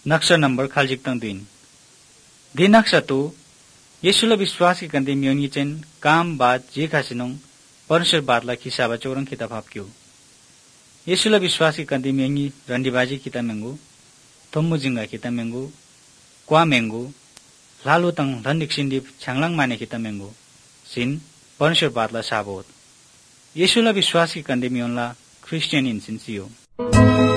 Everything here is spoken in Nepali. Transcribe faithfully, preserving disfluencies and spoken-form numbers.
Naksa number khaljik tang din. Di naksa tu Yesula विश्वास की कंदी मियोनी चेन काम बात जे खासिनों परमेश्वर बात ला खिसा बचोरंग किताब क्यों येसुला विश्वास की कंदी मियोनी रंडीबाजी किताब मेंगो थोम्मु जिंगा किताब मेंगो क्वा मेंगो लालू तंग धनिक सिंदीप छांगलांग माने किताब मेंगो सिन परमेश्वर बात ला साबोत येसुला विश्वास की कंदी मियोनला क्रिश्चियन इंसिन सियो